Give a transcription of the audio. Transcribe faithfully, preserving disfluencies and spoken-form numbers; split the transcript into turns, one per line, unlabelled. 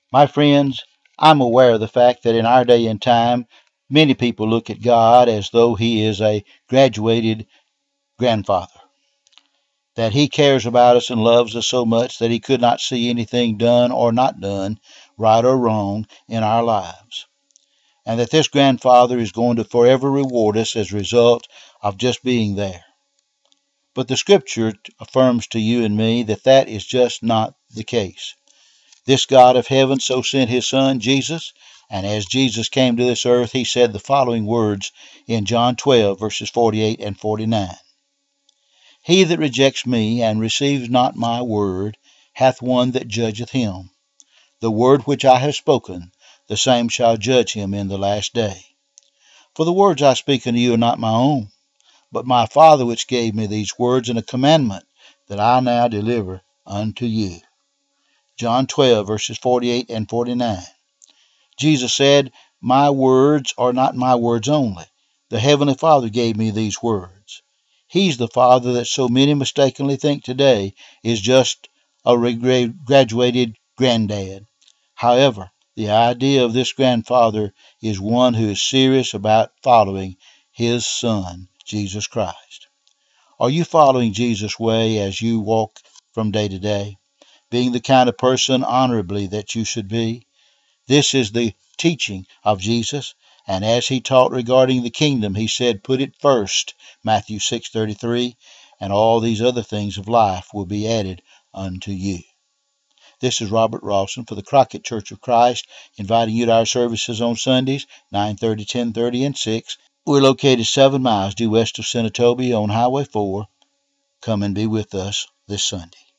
My friends, I'm aware of the fact that in our day and time, many people look at God as though He is a graduated grandfather, that He cares about us and loves us so much that He could not see anything done or not done, right or wrong, in our lives, and that this grandfather is going to forever reward us as a result of just being there. But the Scripture affirms to you and me that that is just not the case. This God of heaven so sent His Son, Jesus, and as Jesus came to this earth, He said the following words in John twelve, verses forty-eight and forty-nine. He that rejects me and receives not my word hath one that judgeth him. The word which I have spoken, the same shall judge him in the last day. For the words I speak unto you are not my own, but my Father which gave me these words, and a commandment that I now deliver unto you. John twelve, verses forty-eight and forty-nine. Jesus said, My words are not my words only. The Heavenly Father gave me these words. He's the Father that so many mistakenly think today is just a graduated granddad. However, the idea of this grandfather is one who is serious about following His Son, Jesus Christ. Are you following Jesus' way as you walk from day to day, being the kind of person honorably that you should be? This is the teaching of Jesus, and as He taught regarding the kingdom, He said, put it first, Matthew six thirty-three, and all these other things of life will be added unto you. This is Robert Rawson for the Crockett Church of Christ, inviting you to our services on Sundays, nine thirty, ten thirty, and six. We're located seven miles due west of Senatobia on Highway four. Come and be with us this Sunday.